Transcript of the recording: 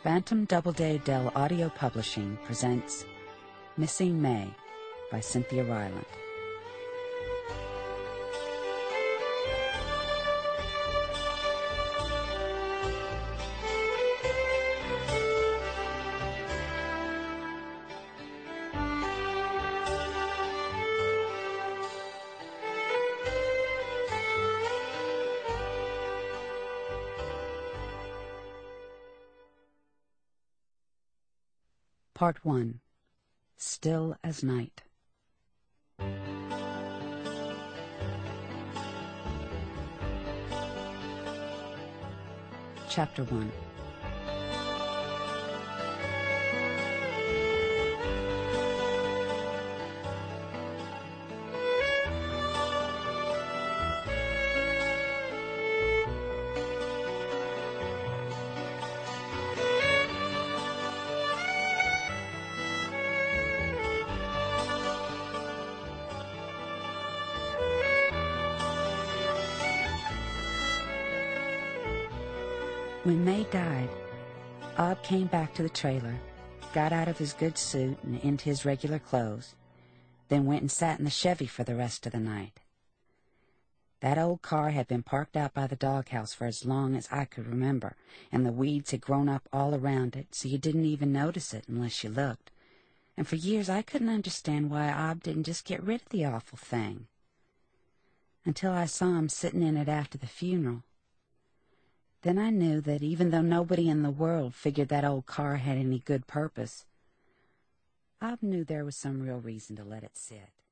Bantam Doubleday Dell Audio Publishing presents Missing May by Cynthia Rylant. Part 1. Still as Night. Chapter 1. When May died, Ob came back to the trailer, got out of his good suit and into his regular clothes, then went and sat in the Chevy for the rest of the night. That old car had been parked out by the doghouse for as long as I could remember, and the weeds had grown up all around it, so you didn't even notice it unless you looked. And for years I couldn't understand why Ob didn't just get rid of the awful thing. Until I saw him sitting in it after the funeral. Then I knew that even though nobody in the world figured that old car had any good purpose, Ob knew there was some real reason to let it sit.